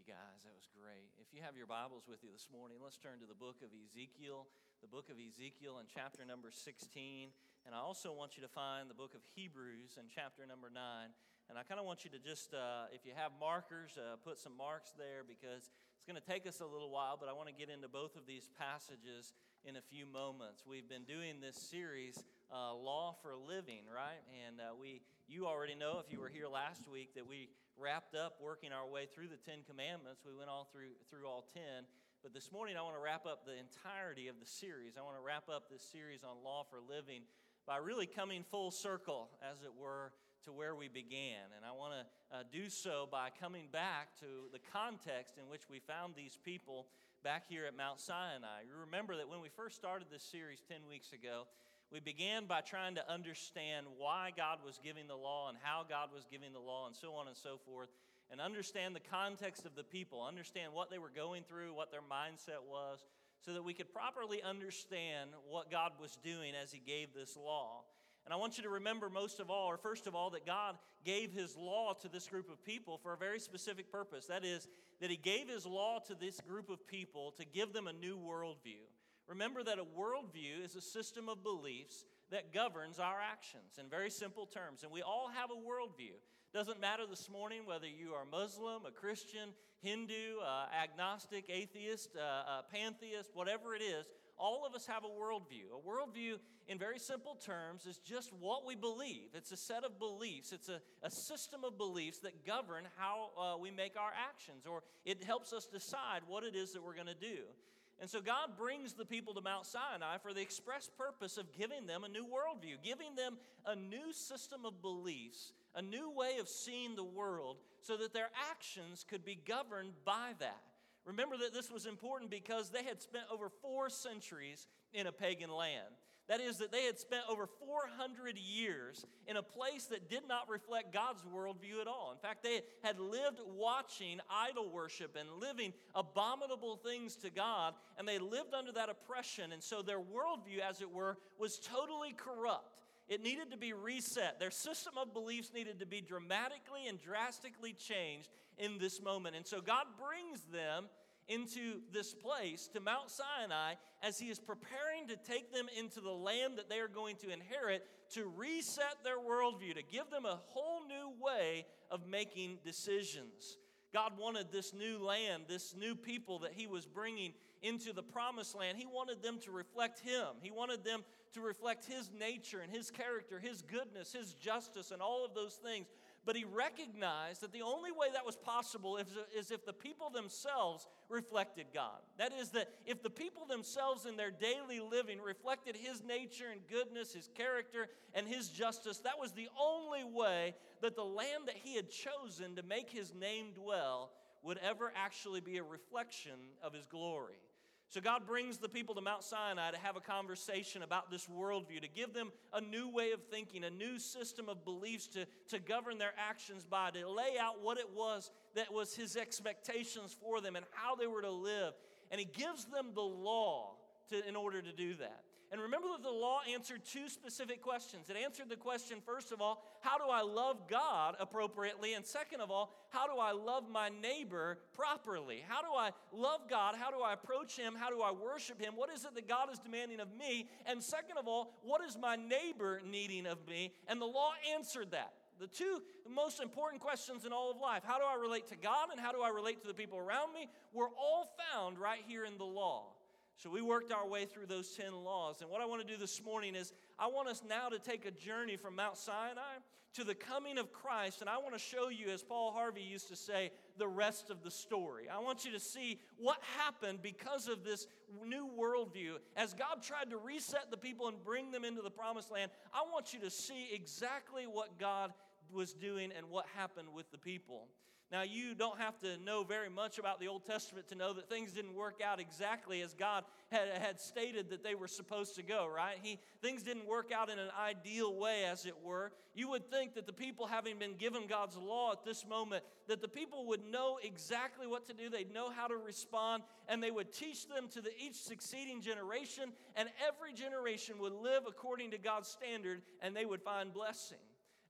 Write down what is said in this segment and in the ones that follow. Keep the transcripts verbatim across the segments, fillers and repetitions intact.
you guys. That was great. If you have your Bibles with you this morning, let's turn to the book of Ezekiel, the book of Ezekiel in chapter number sixteen. And I also want you to find the book of Hebrews in chapter number nine. And I kind of want you to just, uh, if you have markers, uh, put some marks there because it's going to take us a little while, but I want to get into both of these passages in a few moments. We've been doing this series, uh, Law for Living, right? And uh, we, you already know if you were here last week that we wrapped up working our way through the Ten Commandments. We went all through through all ten. But this morning I want to wrap up the entirety of the series. I want to wrap up this series on Law for Living by really coming full circle, as it were, to where we began. And I want to uh, do so by coming back to the context in which we found these people back here at Mount Sinai. You remember that when we first started this series ten weeks ago, we began by trying to understand why God was giving the law and how God was giving the law and so on and so forth, and understand the context of the people, understand what they were going through, what their mindset was, so that we could properly understand what God was doing as He gave this law. And I want you to remember most of all, or first of all, that God gave His law to this group of people for a very specific purpose. That is, that He gave His law to this group of people to give them a new worldview. Remember that a worldview is a system of beliefs that governs our actions in very simple terms. And we all have a worldview. Doesn't matter this morning whether you are Muslim, a Christian, Hindu, uh, agnostic, atheist, uh, uh, pantheist, whatever it is, all of us have a worldview. A worldview, in very simple terms, is just what we believe. It's a set of beliefs. It's a, a system of beliefs that govern how uh, we make our actions, or it helps us decide what it is that we're going to do. And so God brings the people to Mount Sinai for the express purpose of giving them a new worldview, giving them a new system of beliefs, a new way of seeing the world, so that their actions could be governed by that. Remember that this was important because they had spent over four centuries in a pagan land. That is, that they had spent over four hundred years in a place that did not reflect God's worldview at all. In fact, they had lived watching idol worship and living abominable things to God, and they lived under that oppression, and so their worldview, as it were, was totally corrupt. It needed to be reset. Their system of beliefs needed to be dramatically and drastically changed in this moment. And so God brings them into this place, to Mount Sinai, as He is preparing to take them into the land that they are going to inherit, to reset their worldview, to give them a whole new way of making decisions. God wanted this new land, this new people that He was bringing into the promised land. He wanted them to reflect Him. He wanted them to reflect His nature and His character, His goodness, His justice, and all of those things. But He recognized that the only way that was possible is, is if the people themselves reflected God. That is, that if the people themselves in their daily living reflected His nature and goodness, His character, and His justice, that was the only way that the land that He had chosen to make His name dwell would ever actually be a reflection of His glory. So God brings the people to Mount Sinai to have a conversation about this worldview, to give them a new way of thinking, a new system of beliefs to, to govern their actions by, to lay out what it was that was His expectations for them and how they were to live. And He gives them the law to, in order to do that. And remember that the law answered two specific questions. It answered the question, first of all, how do I love God appropriately? And second of all, how do I love my neighbor properly? How do I love God? How do I approach Him? How do I worship Him? What is it that God is demanding of me? And second of all, what is my neighbor needing of me? And the law answered that. The two most important questions in all of life, how do I relate to God and how do I relate to the people around me, were all found right here in the law. So we worked our way through those ten laws. And what I want to do this morning is I want us now to take a journey from Mount Sinai to the coming of Christ. And I want to show you, as Paul Harvey used to say, the rest of the story. I want you to see what happened because of this new worldview. As God tried to reset the people and bring them into the promised land, I want you to see exactly what God was doing and what happened with the people. Now, you don't have to know very much about the Old Testament to know that things didn't work out exactly as God had, had stated that they were supposed to go, right? He, things didn't work out in an ideal way, as it were. You would think that the people, having been given God's law at this moment, that the people would know exactly what to do. They'd know how to respond, and they would teach them to the, each succeeding generation, and every generation would live according to God's standard, and they would find blessing.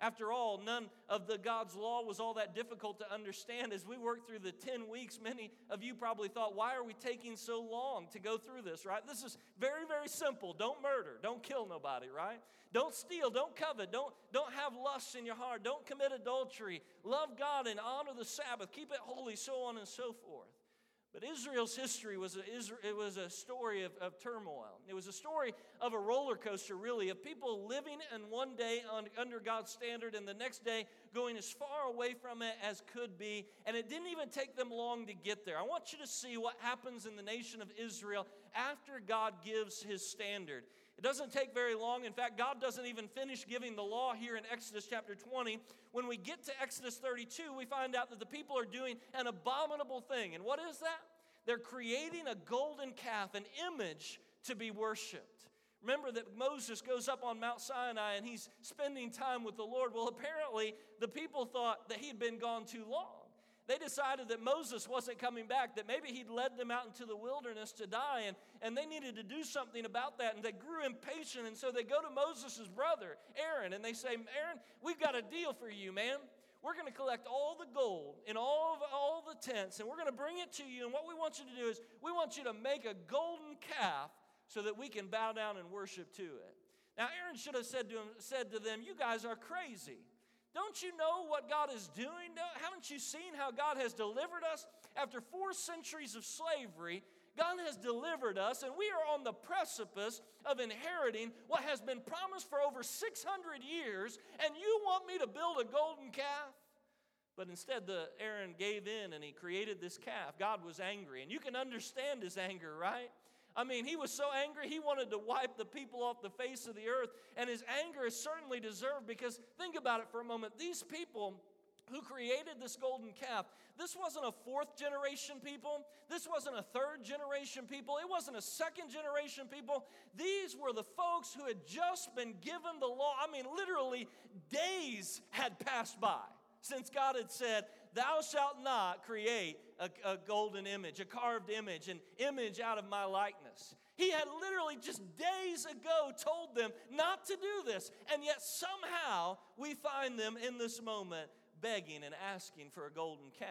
After all, none of the God's law was all that difficult to understand. As we worked through the ten weeks, many of you probably thought, why are we taking so long to go through this, right? This is very, very simple. Don't murder. Don't kill nobody, right? Don't steal. Don't covet. Don't, don't have lust in your heart. Don't commit adultery. Love God and honor the Sabbath. Keep it holy, so on and so forth. But Israel's history was a, it was a story of, of turmoil. It was a story of a roller coaster, really, of people living in one day on, under God's standard and the next day going as far away from it as could be. And it didn't even take them long to get there. I want you to see what happens in the nation of Israel after God gives his standard. It doesn't take very long. In fact, God doesn't even finish giving the law here in Exodus chapter twenty. When we get to Exodus thirty-two, we find out that the people are doing an abominable thing. And what is that? They're creating a golden calf, an image to be worshiped. Remember that Moses goes up on Mount Sinai and he's spending time with the Lord. Well, apparently the people thought that he'd been gone too long. They decided that Moses wasn't coming back, that maybe he'd led them out into the wilderness to die, and, and they needed to do something about that, and they grew impatient, and so they go to Moses' brother, Aaron, and they say, Aaron, we've got a deal for you, man. We're going to collect all the gold in all of all the tents, and we're going to bring it to you, and what we want you to do is we want you to make a golden calf so that we can bow down and worship to it. Now, Aaron should have said to him, said to them, you guys are crazy. Don't you know what God is doing? Haven't you seen how God has delivered us? After four centuries of slavery, God has delivered us, and we are on the precipice of inheriting what has been promised for over six hundred years, and you want me to build a golden calf? But instead, the Aaron gave in, and he created this calf. God was angry, and you can understand his anger, right? I mean, he was so angry, he wanted to wipe the people off the face of the earth. And his anger is certainly deserved, because think about it for a moment. These people who created this golden calf, this wasn't a fourth generation people. This wasn't a third generation people. It wasn't a second generation people. These were the folks who had just been given the law. I mean, literally days had passed by since God had said, thou shalt not create a, a golden image, a carved image, an image out of my likeness. He had literally just days ago told them not to do this. And yet somehow we find them in this moment begging and asking for a golden calf.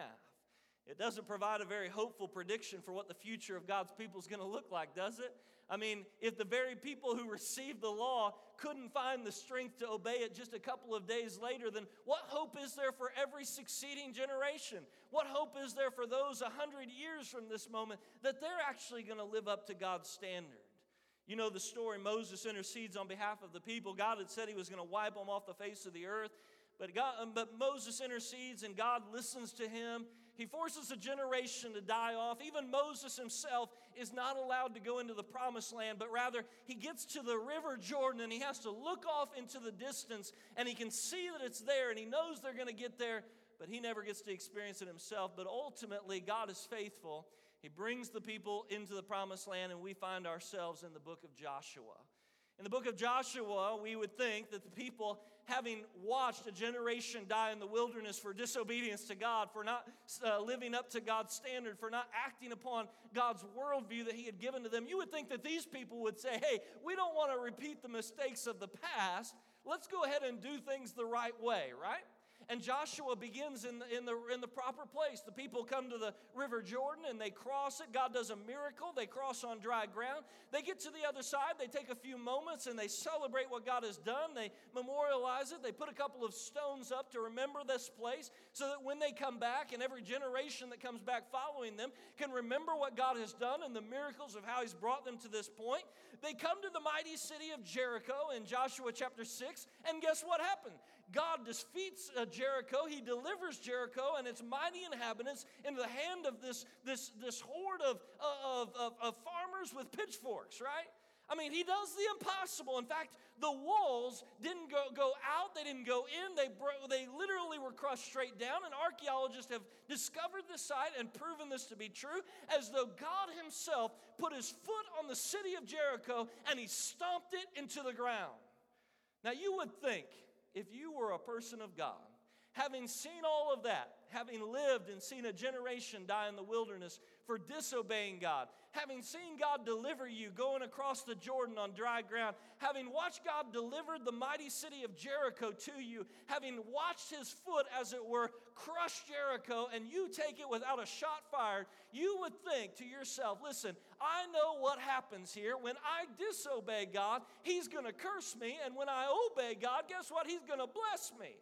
It doesn't provide a very hopeful prediction for what the future of God's people is going to look like, does it? I mean, if the very people who received the law couldn't find the strength to obey it just a couple of days later, then what hope is there for every succeeding generation? What hope is there for those a hundred years from this moment that they're actually going to live up to God's standard? You know the story. Moses intercedes on behalf of the people. God had said he was going to wipe them off the face of the earth. But, God, but Moses intercedes and God listens to him. He forces a generation to die off. Even Moses himself is not allowed to go into the promised land, but rather he gets to the river Jordan and he has to look off into the distance and he can see that it's there and he knows they're going to get there, but he never gets to experience it himself. But ultimately, God is faithful. He brings the people into the promised land, and we find ourselves in the book of Joshua. In the book of Joshua, we would think that the people, having watched a generation die in the wilderness for disobedience to God, for not uh, living up to God's standard, for not acting upon God's worldview that he had given to them, you would think that these people would say, hey, we don't want to repeat the mistakes of the past. Let's go ahead and do things the right way, right? And Joshua begins in the, in, the, in the proper place. The people come to the river Jordan and they cross it. God does a miracle. They cross on dry ground. They get to the other side. They take a few moments and they celebrate what God has done. They memorialize it. They put a couple of stones up to remember this place so that when they come back, and every generation that comes back following them can remember what God has done and the miracles of how he's brought them to this point. They come to the mighty city of Jericho in Joshua chapter six, and guess what happened? God defeats uh, Jericho. He delivers Jericho and its mighty inhabitants into the hand of this, this, this horde of, of, of, of farmers with pitchforks, right? I mean, he does the impossible. In fact, the walls didn't go, go out. They didn't go in. They, bro- they literally were crushed straight down. And archaeologists have discovered this site and proven this to be true, as though God himself put his foot on the city of Jericho and he stomped it into the ground. Now, you would think, if you were a person of God, having seen all of that, having lived and seen a generation die in the wilderness for disobeying God, having seen God deliver you going across the Jordan on dry ground, having watched God deliver the mighty city of Jericho to you, having watched his foot, as it were, crush Jericho, and you take it without a shot fired, you would think to yourself, listen, I know what happens here. When I disobey God, he's going to curse me, and when I obey God, guess what? He's going to bless me.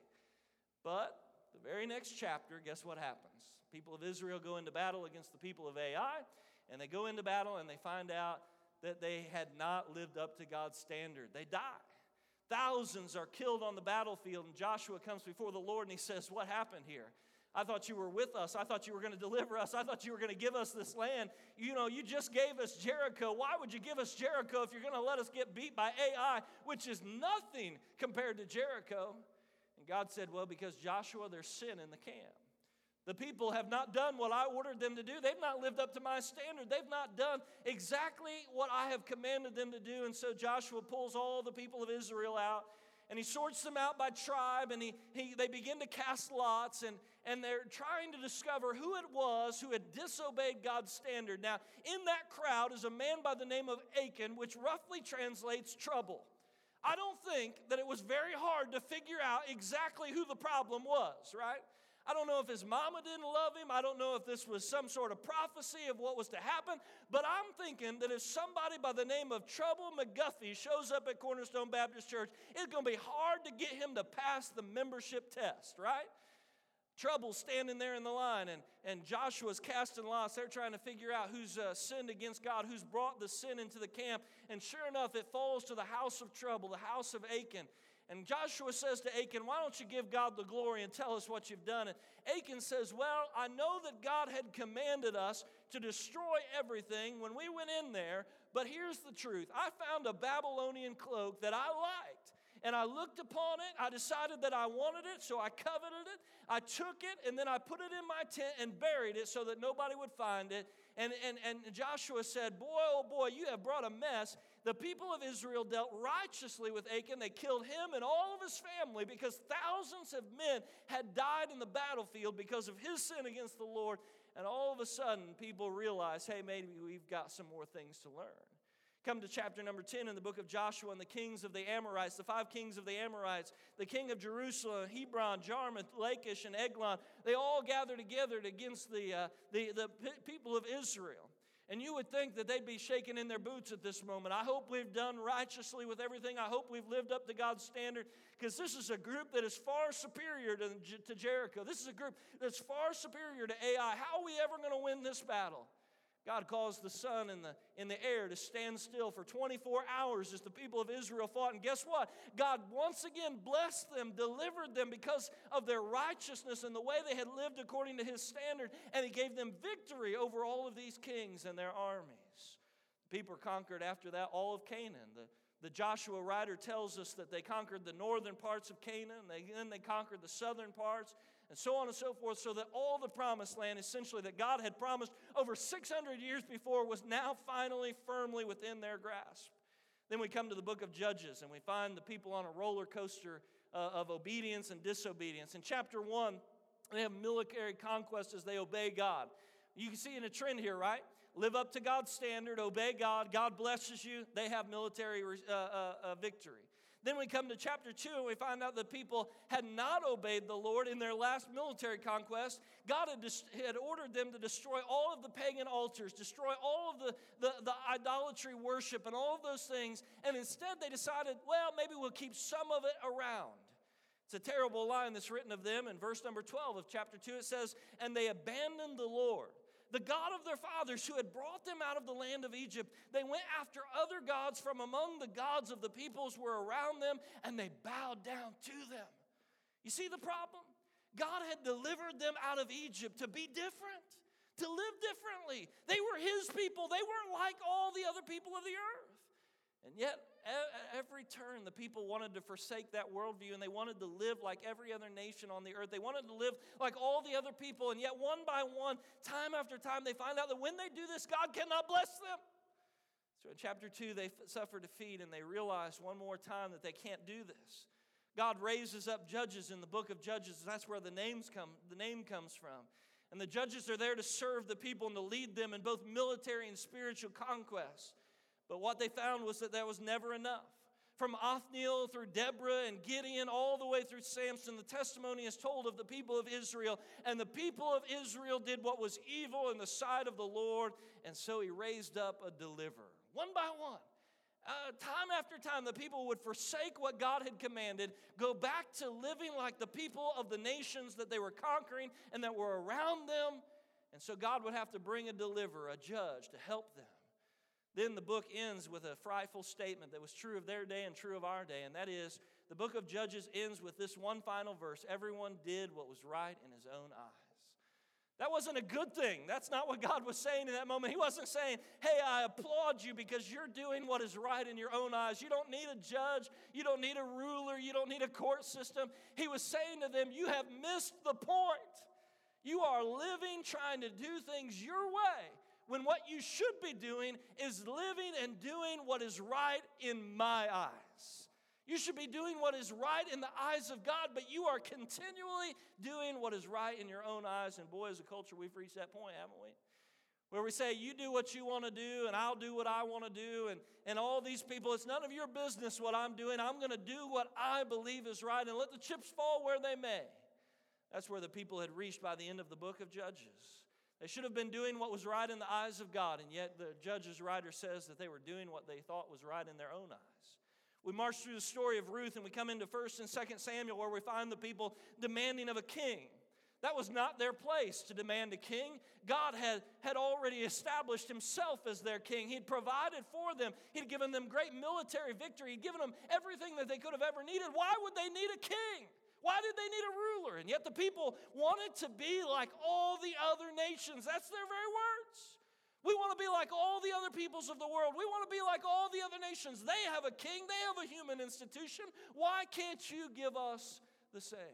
But the very next chapter, guess what happens? People of Israel go into battle against the people of Ai, and they go into battle and they find out that they had not lived up to God's standard. They die. Thousands are killed on the battlefield, and Joshua comes before the Lord and he says, what happened here? I thought you were with us. I thought you were going to deliver us. I thought you were going to give us this land. You know, you just gave us Jericho. Why would you give us Jericho if you're going to let us get beat by Ai, which is nothing compared to Jericho? And God said, well, because Joshua, there's sin in the camp. The people have not done what I ordered them to do. They've not lived up to my standard. They've not done exactly what I have commanded them to do. And so Joshua pulls all the people of Israel out, and he sorts them out by tribe, and he, he they begin to cast lots, and, and they're trying to discover who it was who had disobeyed God's standard. Now, in that crowd is a man by the name of Achan, which roughly translates trouble. I don't think that it was very hard to figure out exactly who the problem was, right? I don't know if his mama didn't love him. I don't know if this was some sort of prophecy of what was to happen. But I'm thinking that if somebody by the name of Trouble McGuffey shows up at Cornerstone Baptist Church, it's going to be hard to get him to pass the membership test, right? Trouble's standing there in the line, and, and Joshua's casting lots. They're trying to figure out who's uh, sinned against God, who's brought the sin into the camp. And sure enough, it falls to the house of Trouble, the house of Achan. And Joshua says to Achan, why don't you give God the glory and tell us what you've done? And Achan says, well, I know that God had commanded us to destroy everything when we went in there, but here's the truth. I found a Babylonian cloak that I liked, and I looked upon it. I decided that I wanted it, so I coveted it. I took it, and then I put it in my tent and buried it so that nobody would find it. And, and, and Joshua said, boy, oh boy, you have brought a mess. The people of Israel dealt righteously with Achan. They killed him and all of his family because thousands of men had died in the battlefield because of his sin against the Lord. And all of a sudden, people realize, hey, maybe we've got some more things to learn. Come to chapter number ten in the book of Joshua, and the kings of the Amorites, the five kings of the Amorites, the king of Jerusalem, Hebron, Jarmuth, Lachish, and Eglon, they all gather together against the, uh, the, the people of Israel. And you would think that they'd be shaking in their boots at this moment. I hope we've done righteously with everything. I hope we've lived up to God's standard, because this is a group that is far superior to, to Jericho. This is a group that's far superior to Ai. How are we ever going to win this battle? God caused the sun in the, in the air to stand still for twenty-four hours as the people of Israel fought. And guess what? God once again blessed them, delivered them because of their righteousness and the way they had lived according to his standard. And he gave them victory over all of these kings and their armies. The people conquered after that all of Canaan. The, the Joshua writer tells us that they conquered the northern parts of Canaan. They, then they conquered the southern parts, and so on and so forth, so that all the promised land, essentially, that God had promised over six hundred years before, was now finally firmly within their grasp. Then we come to the book of Judges, and we find the people on a roller coaster uh, of obedience and disobedience. In chapter one, they have military conquest as they obey God. You can see in a trend here, right? Live up to God's standard, obey God, God blesses you, they have military uh, uh, uh, victory. Then we come to chapter two, and we find out that people had not obeyed the Lord in their last military conquest. God had, dis- had ordered them to destroy all of the pagan altars, destroy all of the, the, the idolatry worship and all of those things. And instead they decided, well, maybe we'll keep some of it around. It's a terrible line that's written of them. In verse number twelve of chapter two, it says, and they abandoned the Lord, the God of their fathers, who had brought them out of the land of Egypt. They went after other gods from among the gods of the peoples who were around them, and they bowed down to them. You see the problem? God had delivered them out of Egypt to be different, to live differently. They were his people. They weren't like all the other people of the earth. And yet, at every turn, the people wanted to forsake that worldview, and they wanted to live like every other nation on the earth. They wanted to live like all the other people, and yet one by one, time after time, they find out that when they do this, God cannot bless them. So in chapter two, they suffer defeat, and they realize one more time that they can't do this. God raises up judges in the book of Judges. That's where the names come, the name comes from. And the judges are there to serve the people and to lead them in both military and spiritual conquests. But what they found was that that was never enough. From Othniel through Deborah and Gideon, all the way through Samson, the testimony is told of the people of Israel. And the people of Israel did what was evil in the sight of the Lord, and so he raised up a deliverer. One by one, uh, time after time, the people would forsake what God had commanded, go back to living like the people of the nations that they were conquering and that were around them. And so God would have to bring a deliverer, a judge, to help them. Then the book ends with a frightful statement that was true of their day and true of our day, and that is, the book of Judges ends with this one final verse: everyone did what was right in his own eyes. That wasn't a good thing. That's not what God was saying in that moment. He wasn't saying, hey, I applaud you because you're doing what is right in your own eyes. You don't need a judge. You don't need a ruler. You don't need a court system. He was saying to them, you have missed the point. You are living, trying to do things your way, when what you should be doing is living and doing what is right in my eyes. You should be doing what is right in the eyes of God, but you are continually doing what is right in your own eyes. And boy, as a culture, we've reached that point, haven't we? Where we say, you do what you want to do, and I'll do what I want to do. And, and all these people, it's none of your business what I'm doing. I'm going to do what I believe is right and let the chips fall where they may. That's where the people had reached by the end of the book of Judges. They should have been doing what was right in the eyes of God, and yet the Judges writer says that they were doing what they thought was right in their own eyes. We march through the story of Ruth, and we come into First and Second Samuel, where we find the people demanding of a king. That was not their place to demand a king. God had, had already established himself as their king. He'd provided for them. He'd given them great military victory. He'd given them everything that they could have ever needed. Why would they need a king? Why did they need a ruler? And yet the people wanted to be like all the other nations. That's their very words. We want to be like all the other peoples of the world. We want to be like all the other nations. They have a king. They have a human institution. Why can't you give us the same?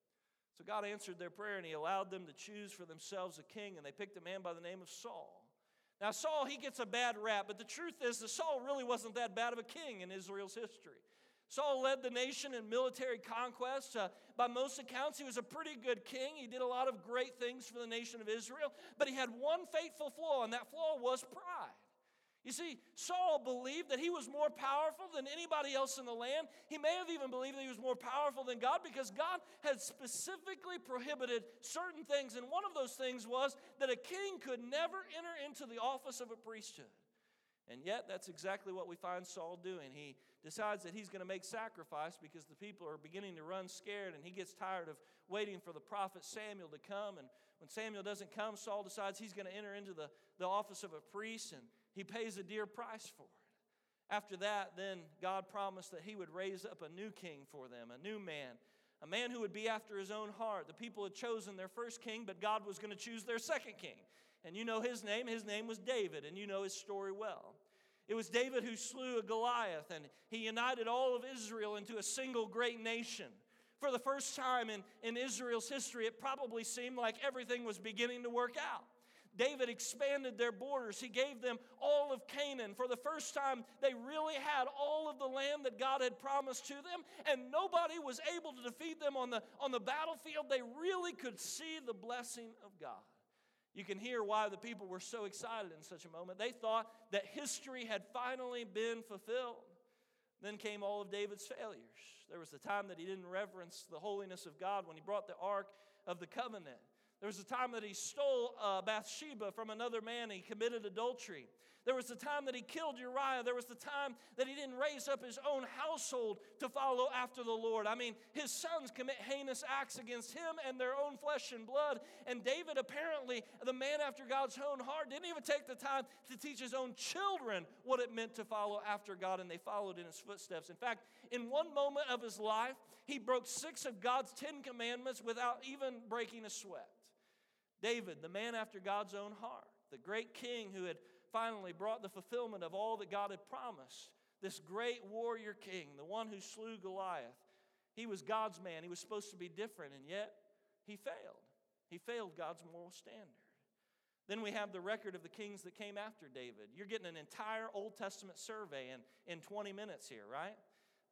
So God answered their prayer, and he allowed them to choose for themselves a king, and they picked a man by the name of Saul. Now, Saul, he gets a bad rap, but the truth is that Saul really wasn't that bad of a king in Israel's history. Saul led the nation in military conquests. Uh, by most accounts, he was a pretty good king. He did a lot of great things for the nation of Israel, but he had one fateful flaw, and that flaw was pride. You see, Saul believed that he was more powerful than anybody else in the land. He may have even believed that he was more powerful than God, because God had specifically prohibited certain things, and one of those things was that a king could never enter into the office of a priesthood. And yet, that's exactly what we find Saul doing. He decides that he's going to make sacrifice because the people are beginning to run scared, and he gets tired of waiting for the prophet Samuel to come. And when Samuel doesn't come, Saul decides he's going to enter into the, the office of a priest, and he pays a dear price for it. After that, then God promised that he would raise up a new king for them, a new man, a man who would be after his own heart. The people had chosen their first king, but God was going to choose their second king. And you know his name. His name was David, and you know his story well. It was David who slew a Goliath, and he united all of Israel into a single great nation. For the first time in, in Israel's history, it probably seemed like everything was beginning to work out. David expanded their borders. He gave them all of Canaan. For the first time, they really had all of the land that God had promised to them, and nobody was able to defeat them on the, on the battlefield. They really could see the blessing of God. You can hear why the people were so excited in such a moment. They thought that history had finally been fulfilled. Then came all of David's failures. There was the time that he didn't reverence the holiness of God when he brought the Ark of the Covenant. There was the time that he stole uh, Bathsheba from another man and he committed adultery. There was the time that he killed Uriah. There was the time that he didn't raise up his own household to follow after the Lord. I mean, his sons commit heinous acts against him and their own flesh and blood. And David, apparently, the man after God's own heart, didn't even take the time to teach his own children what it meant to follow after God, and they followed in his footsteps. In fact, in one moment of his life, he broke six of God's Ten Commandments without even breaking a sweat. David, the man after God's own heart, the great king who had finally brought the fulfillment of all that God had promised. This great warrior king, the one who slew Goliath. He was God's man. He was supposed to be different, and yet he failed. He failed God's moral standard. Then we have the record of the kings that came after David. You're getting an entire Old Testament survey in, in twenty minutes here, right?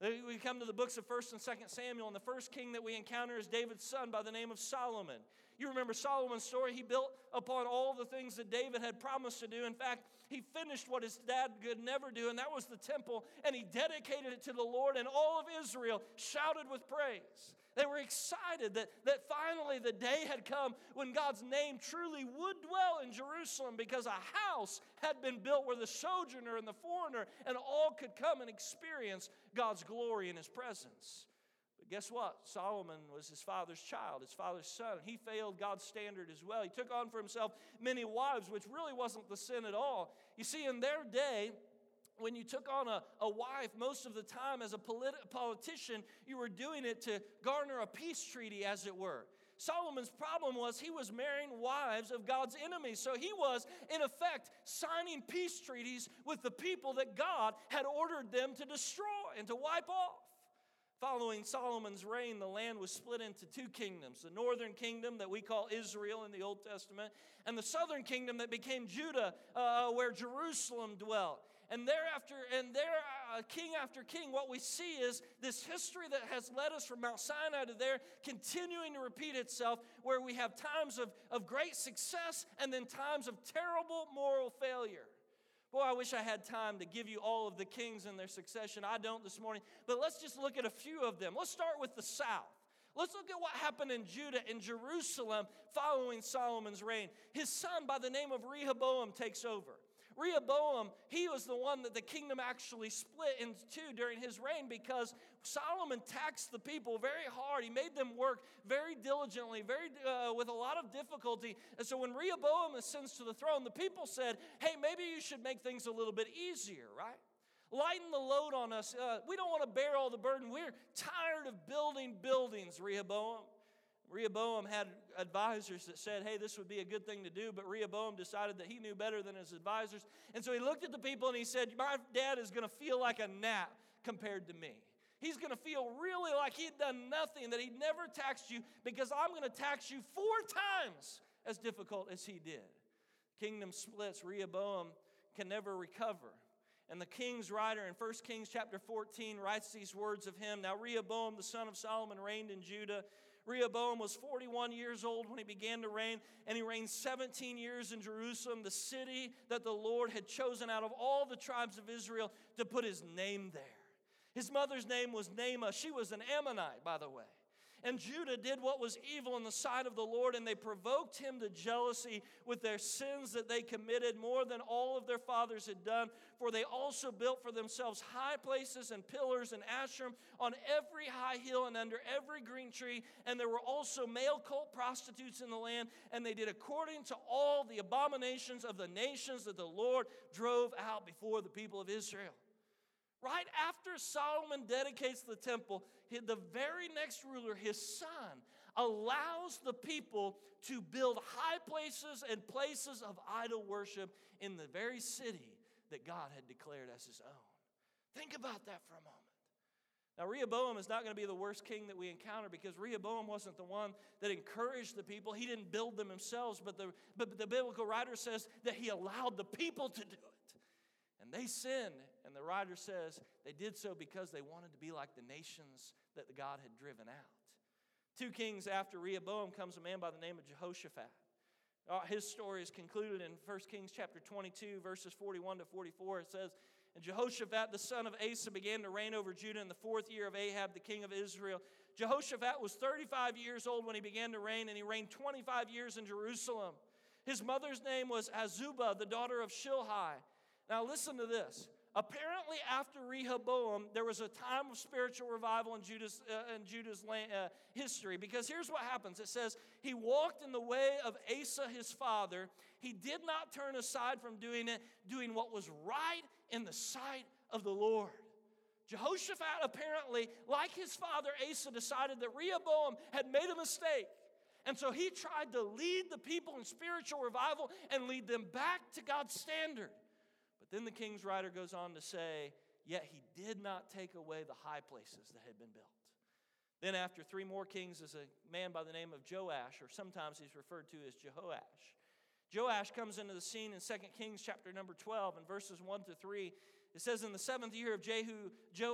We come to the books of First and Second Samuel, and the first king that we encounter is David's son by the name of Solomon. You remember Solomon's story. He built upon all the things that David had promised to do. In fact, he finished what his dad could never do, and that was the temple, and he dedicated it to the Lord, and all of Israel shouted with praise. They were excited that, that finally the day had come when God's name truly would dwell in Jerusalem, because a house had been built where the sojourner and the foreigner and all could come and experience God's glory in his presence. But guess what? Solomon was his father's child, his father's son. He failed God's standard as well. He took on for himself many wives, which really wasn't the sin at all. You see, in their day, when you took on a, a wife, most of the time as a politi- politician, you were doing it to garner a peace treaty, as it were. Solomon's problem was he was marrying wives of God's enemies. So he was, in effect, signing peace treaties with the people that God had ordered them to destroy and to wipe off. Following Solomon's reign, the land was split into two kingdoms. The northern kingdom that we call Israel in the Old Testament, and the southern kingdom that became Judah, uh, where Jerusalem dwelt. And thereafter, and there, uh, king after king, what we see is this history that has led us from Mount Sinai to there continuing to repeat itself, where we have times of, of great success and then times of terrible moral failure. Boy, I wish I had time to give you all of the kings in their succession. I don't this morning. But let's just look at a few of them. Let's start with the south. Let's look at what happened in Judah and Jerusalem following Solomon's reign. His son by the name of Rehoboam takes over. Rehoboam, he was the one that the kingdom actually split into two during his reign, because Solomon taxed the people very hard. He made them work very diligently, very uh, with a lot of difficulty. And so when Rehoboam ascends to the throne, the people said, hey, maybe you should make things a little bit easier, right? Lighten the load on us. Uh, we don't want to bear all the burden. We're tired of building buildings, Rehoboam. Rehoboam had advisors that said, hey, this would be a good thing to do, but Rehoboam decided that he knew better than his advisors. And so he looked at the people and he said, my dad is going to feel like a gnat compared to me. He's going to feel really like he'd done nothing, that he'd never taxed you, because I'm going to tax you four times as difficult as he did. Kingdom splits. Rehoboam can never recover. And the king's writer in First Kings chapter fourteen writes these words of him. Now Rehoboam, the son of Solomon, reigned in Judah. Rehoboam was forty-one years old when he began to reign, and he reigned seventeen years in Jerusalem, the city that the Lord had chosen out of all the tribes of Israel to put his name there. His mother's name was Naamah. She was an Ammonite, by the way. And Judah did what was evil in the sight of the Lord, and they provoked him to jealousy with their sins that they committed more than all of their fathers had done. For they also built for themselves high places and pillars and Asherim on every high hill and under every green tree. And there were also male cult prostitutes in the land, and they did according to all the abominations of the nations that the Lord drove out before the people of Israel. Right after Solomon dedicates the temple, the very next ruler, his son, allows the people to build high places and places of idol worship in the very city that God had declared as his own. Think about that for a moment. Now, Rehoboam is not going to be the worst king that we encounter, because Rehoboam wasn't the one that encouraged the people. He didn't build them himself, but the, but the biblical writer says that he allowed the people to do it. And they sinned, and the writer says they did so because they wanted to be like the nations that God had driven out. Two kings after Rehoboam comes a man by the name of Jehoshaphat. Uh, his story is concluded in First Kings chapter twenty-two, verses forty-one to forty-four. It says, and Jehoshaphat, the son of Asa, began to reign over Judah in the fourth year of Ahab, the king of Israel. Jehoshaphat was thirty-five years old when he began to reign, and he reigned twenty-five years in Jerusalem. His mother's name was Azubah, the daughter of Shilhi. Now listen to this. Apparently after Rehoboam, there was a time of spiritual revival in Judah's, uh, in Judah's land, uh, history. Because here's what happens. It says, he walked in the way of Asa his father. He did not turn aside from doing it, doing what was right in the sight of the Lord. Jehoshaphat apparently, like his father Asa, decided that Rehoboam had made a mistake. And so he tried to lead the people in spiritual revival and lead them back to God's standard. Then the king's writer goes on to say, yet he did not take away the high places that had been built. Then after three more kings is a man by the name of Joash, or sometimes he's referred to as Jehoash. Joash comes into the scene in Second Kings chapter number twelve, and verses one to three. It says in the seventh year of Jehu,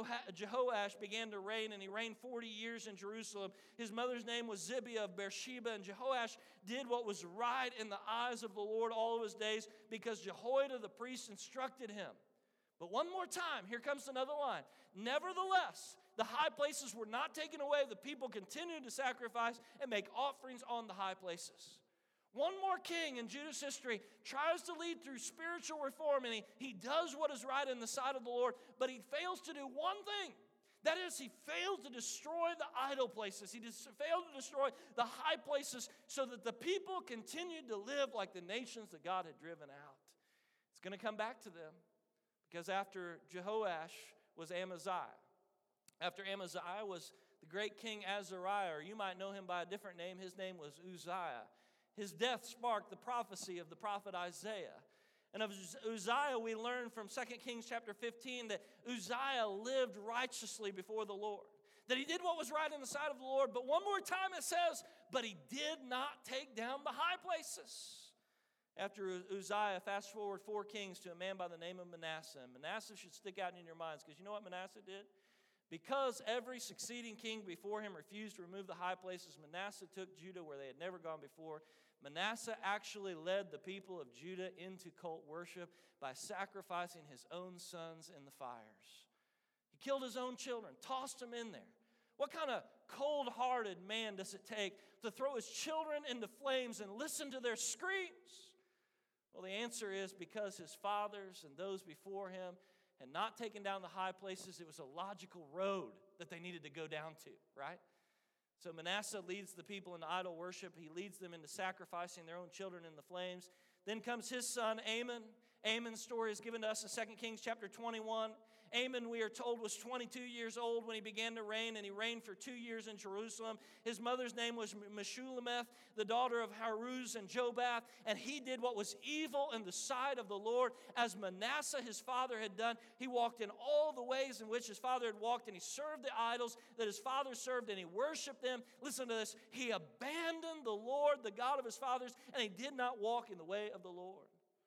Jehoash began to reign, and he reigned forty years in Jerusalem. His mother's name was Zibiah of Beersheba, and Jehoash did what was right in the eyes of the Lord all of his days, because Jehoiada the priest instructed him. But one more time, here comes another line. Nevertheless, the high places were not taken away. The people continued to sacrifice and make offerings on the high places. One more king in Judah's history tries to lead through spiritual reform, and he, he does what is right in the sight of the Lord, but he fails to do one thing. That is, he failed to destroy the idol places. He just failed to destroy the high places so that the people continued to live like the nations that God had driven out. It's going to come back to them, because after Jehoash was Amaziah. After Amaziah was the great king Azariah, or you might know him by a different name. His name was Uzziah. His death sparked the prophecy of the prophet Isaiah. And of Uzziah, we learn from Second Kings chapter fifteen that Uzziah lived righteously before the Lord. That he did what was right in the sight of the Lord. But one more time it says, but he did not take down the high places. After Uzziah, fast forward four kings to a man by the name of Manasseh. And Manasseh should stick out in your minds, because you know what Manasseh did? Because every succeeding king before him refused to remove the high places, Manasseh took Judah where they had never gone before. Manasseh actually led the people of Judah into cult worship by sacrificing his own sons in the fires. He killed his own children, tossed them in there. What kind of cold-hearted man does it take to throw his children into flames and listen to their screams? Well, the answer is because his fathers and those before him had not taken down the high places. It was a logical road that they needed to go down to, right? So Manasseh leads the people into idol worship. He leads them into sacrificing their own children in the flames. Then comes his son, Amon. Amon's story is given to us in Second Kings chapter twenty-one. Amon, we are told, was twenty-two years old when he began to reign, and he reigned for two years in Jerusalem. His mother's name was Meshullemeth, the daughter of Haruz and Jobath, and he did what was evil in the sight of the Lord, as Manasseh, his father, had done. He walked in all the ways in which his father had walked, and he served the idols that his father served, and he worshiped them. Listen to this. He abandoned the Lord, the God of his fathers, and he did not walk in the way of the Lord.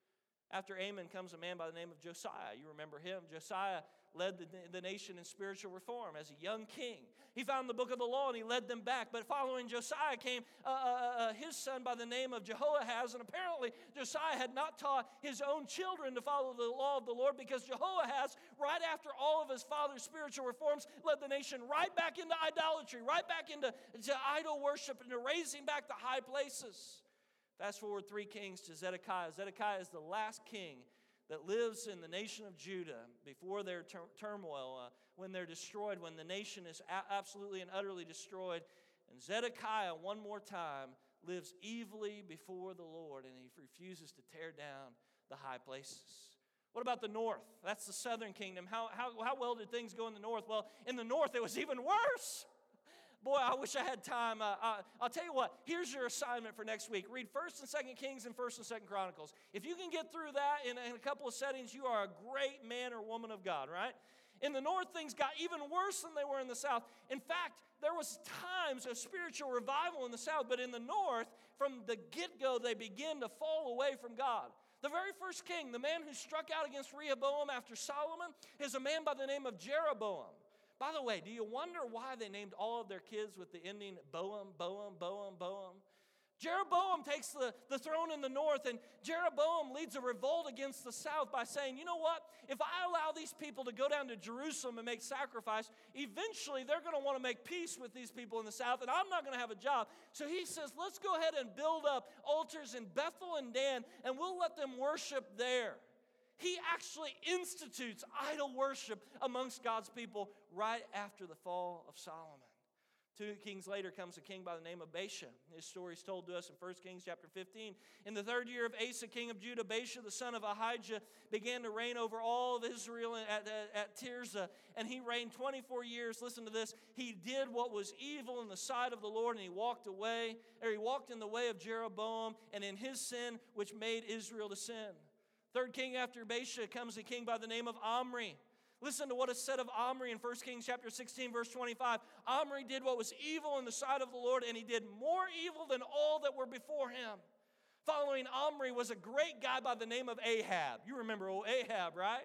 After Amon comes a man by the name of Josiah. You remember him. Josiah led the, the nation in spiritual reform as a young king. He found the book of the law and he led them back. But following Josiah came uh, uh, uh, his son by the name of Jehoahaz. And apparently Josiah had not taught his own children to follow the law of the Lord, because Jehoahaz, right after all of his father's spiritual reforms, led the nation right back into idolatry, right back into to idol worship, and to raising back the high places. Fast forward three kings to Zedekiah. Zedekiah is the last king that lives in the nation of Judah before their tur- turmoil, uh, when they're destroyed, when the nation is a- absolutely and utterly destroyed. And Zedekiah, one more time, lives evilly before the Lord, and he refuses to tear down the high places. What about the north? That's the southern kingdom. How, how, how well did things go in the north? Well, in the north, it was even worse. Boy, I wish I had time. Uh, uh, I'll tell you what, here's your assignment for next week. Read First and Second Kings and First and Second Chronicles. If you can get through that in, in a couple of settings, you are a great man or woman of God, right? In the north, things got even worse than they were in the south. In fact, there was times of spiritual revival in the south, but in the north, from the get-go, they begin to fall away from God. The very first king, the man who struck out against Rehoboam after Solomon, is a man by the name of Jeroboam. By the way, do you wonder why they named all of their kids with the ending Boam, Boam, Boam, Boam? Jeroboam takes the, the throne in the north, and Jeroboam leads a revolt against the south by saying, you know what? If I allow these people to go down to Jerusalem and make sacrifice, eventually they're going to want to make peace with these people in the south, and I'm not going to have a job. So he says, let's go ahead and build up altars in Bethel and Dan, and we'll let them worship there. He actually institutes idol worship amongst God's people right after the fall of Solomon. Two kings later comes a king by the name of Baasha. His story is told to us in First Kings chapter fifteen. In the third year of Asa, king of Judah, Baasha, the son of Ahijah, began to reign over all of Israel at, at, at Tirzah. And he reigned twenty-four years. Listen to this. He did what was evil in the sight of the Lord, and he walked away, or he walked in the way of Jeroboam, and in his sin, which made Israel to sin. Third king after Baasha comes a king by the name of Omri. Listen to what is said of Omri in First Kings chapter sixteen, verse twenty-five. Omri did what was evil in the sight of the Lord, and he did more evil than all that were before him. Following Omri was a great guy by the name of Ahab. You remember old Ahab, right?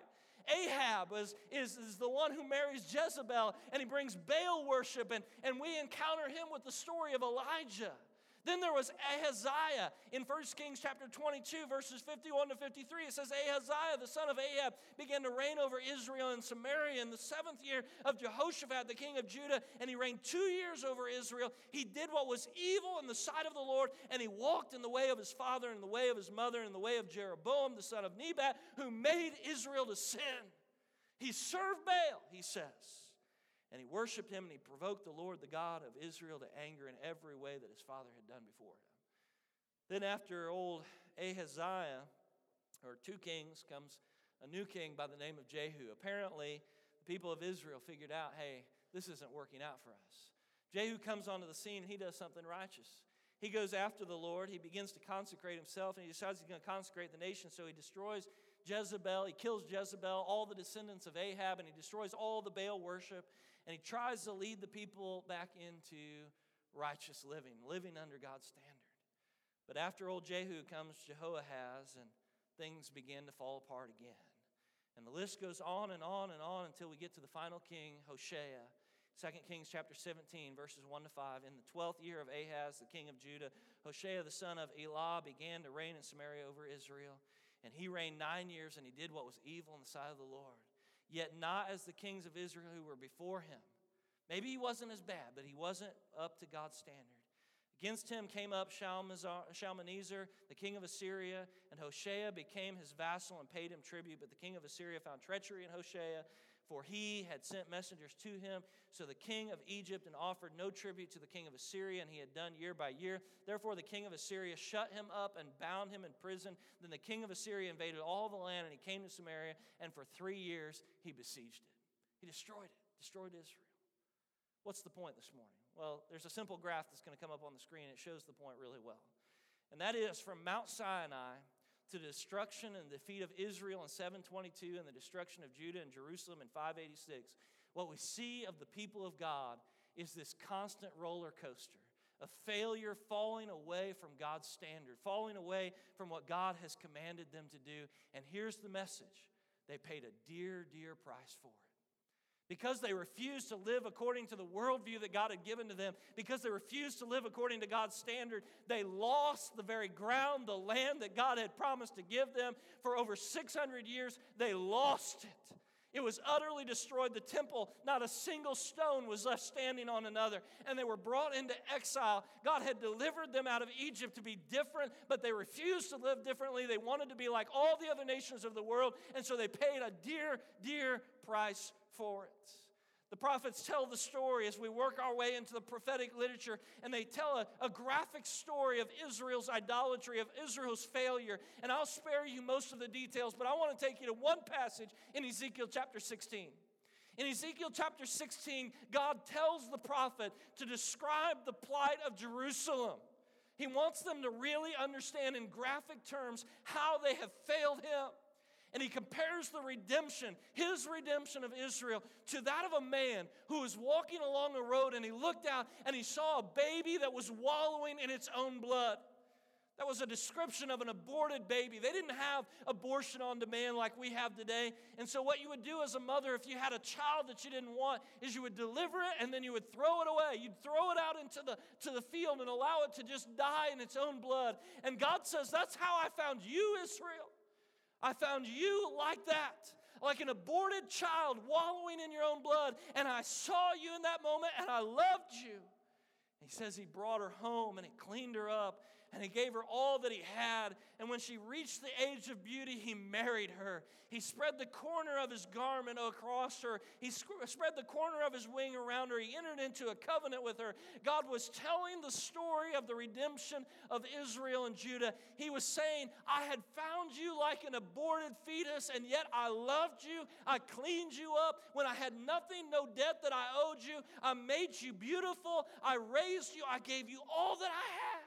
Ahab is, is, is the one who marries Jezebel, and he brings Baal worship, and, and we encounter him with the story of Elijah. Then there was Ahaziah in First Kings chapter twenty-two, verses fifty-one to fifty-three. It says, Ahaziah, the son of Ahab, began to reign over Israel and Samaria in the seventh year of Jehoshaphat, the king of Judah, and he reigned two years over Israel. He did what was evil in the sight of the Lord, and he walked in the way of his father, and the way of his mother, and the way of Jeroboam, the son of Nebat, who made Israel to sin. He served Baal, he says. And he worshiped him, and he provoked the Lord, the God of Israel, to anger in every way that his father had done before him. Then after old Ahaziah, or two kings, comes a new king by the name of Jehu. Apparently, the people of Israel figured out, hey, this isn't working out for us. Jehu comes onto the scene, and he does something righteous. He goes after the Lord. He begins to consecrate himself, and he decides he's going to consecrate the nation, so he destroys Jezebel. He kills Jezebel, all the descendants of Ahab, and he destroys all the Baal worship. And he tries to lead the people back into righteous living, living under God's standard. But after old Jehu comes Jehoahaz, and things begin to fall apart again. And the list goes on and on and on until we get to the final king, Hoshea. Second Kings chapter seventeen, verses one to five. In the twelfth year of Ahaz, the king of Judah, Hoshea the son of Elah began to reign in Samaria over Israel. And he reigned nine years, and he did what was evil in the sight of the Lord. Yet not as the kings of Israel who were before him. Maybe he wasn't as bad, but he wasn't up to God's standard. Against him came up Shalmaneser, the king of Assyria, and Hoshea became his vassal and paid him tribute. But the king of Assyria found treachery in Hoshea, for he had sent messengers to him. So the king of Egypt and offered no tribute to the king of Assyria, and he had done year by year. Therefore the king of Assyria shut him up and bound him in prison. Then the king of Assyria invaded all the land, and he came to Samaria, and for three years he besieged it. He destroyed it, destroyed Israel. What's the point this morning? Well, there's a simple graph that's going to come up on the screen. It shows the point really well. And that is from Mount Sinai to the destruction and defeat of Israel in seven twenty-two and the destruction of Judah and Jerusalem in five eighty-six, what we see of the people of God is this constant roller coaster of failure, falling away from God's standard, falling away from what God has commanded them to do. And here's the message. They paid a dear, dear price for it. Because they refused to live according to the worldview that God had given to them, because they refused to live according to God's standard, they lost the very ground, the land that God had promised to give them. For over six hundred years, they lost it. It was utterly destroyed. The temple, not a single stone was left standing on another. And they were brought into exile. God had delivered them out of Egypt to be different, but they refused to live differently. They wanted to be like all the other nations of the world, and so they paid a dear, dear price for it. The prophets tell the story as we work our way into the prophetic literature, and they tell a, a graphic story of Israel's idolatry, of Israel's failure. And I'll spare you most of the details, but I want to take you to one passage in Ezekiel chapter sixteen. In Ezekiel chapter sixteen, God tells the prophet to describe the plight of Jerusalem. He wants them to really understand in graphic terms how they have failed him. And he compares the redemption, his redemption of Israel, to that of a man who was walking along a road, and he looked out and he saw a baby that was wallowing in its own blood. That was a description of an aborted baby. They didn't have abortion on demand like we have today. And so what you would do as a mother if you had a child that you didn't want is you would deliver it and then you would throw it away. You'd throw it out into the, to the field and allow it to just die in its own blood. And God says, that's how I found you, Israel. I found you like that, like an aborted child wallowing in your own blood. And I saw you in that moment, and I loved you. He says he brought her home, and he cleaned her up, and he gave her all that he had. And when she reached the age of beauty, he married her. He spread the corner of his garment across her. He spread the corner of his wing around her. He entered into a covenant with her. God was telling the story of the redemption of Israel and Judah. He was saying, I had found you like an aborted fetus, and yet I loved you. I cleaned you up. When I had nothing, no debt that I owed you, I made you beautiful. I raised you. I gave you all that I had.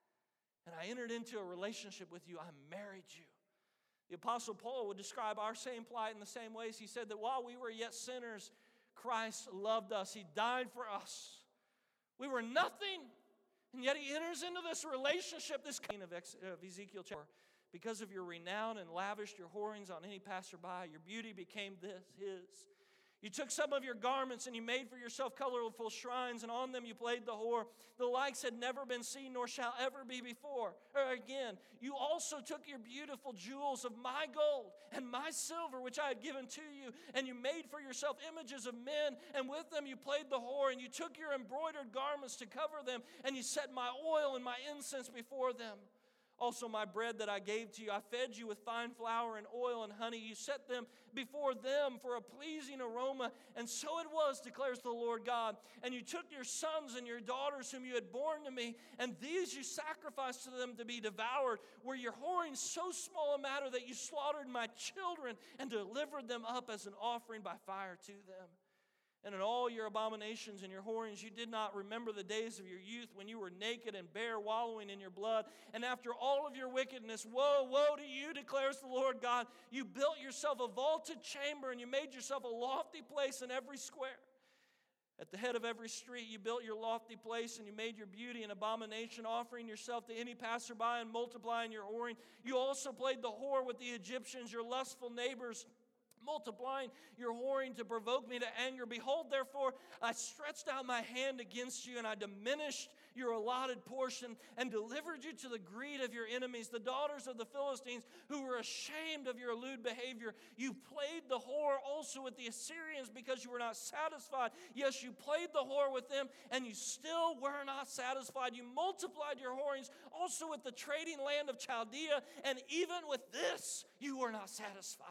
And I entered into a relationship with you. I married you. The Apostle Paul would describe our same plight in the same ways. He said that while we were yet sinners, Christ loved us. He died for us. We were nothing, and yet he enters into this relationship, this kind of Ezekiel chapter. Because of your renown and lavished your whorings on any passerby, your beauty became this, his. You took some of your garments and you made for yourself colorful shrines, and on them you played the whore. The likes had never been seen, nor shall ever be before or again. You also took your beautiful jewels of my gold and my silver, which I had given to you, and you made for yourself images of men, and with them you played the whore, and you took your embroidered garments to cover them, and you set my oil and my incense before them. Also my bread that I gave to you, I fed you with fine flour and oil and honey. You set them before them for a pleasing aroma. And so it was, declares the Lord God. And you took your sons and your daughters whom you had borne to me, and these you sacrificed to them to be devoured. Were your whoring so small a matter that you slaughtered my children and delivered them up as an offering by fire to them? And in all your abominations and your whorings, you did not remember the days of your youth when you were naked and bare, wallowing in your blood. And after all of your wickedness, woe, woe to you, declares the Lord God. You built yourself a vaulted chamber, and you made yourself a lofty place in every square. At the head of every street, you built your lofty place, and you made your beauty an abomination, offering yourself to any passerby and multiplying your whoring. You also played the whore with the Egyptians, your lustful neighbors, multiplying your whoring to provoke me to anger. Behold, therefore, I stretched out my hand against you, and I diminished your allotted portion and delivered you to the greed of your enemies, the daughters of the Philistines, who were ashamed of your lewd behavior. You played the whore also with the Assyrians because you were not satisfied. Yes, you played the whore with them, and you still were not satisfied. You multiplied your whorings also with the trading land of Chaldea, and even with this you were not satisfied.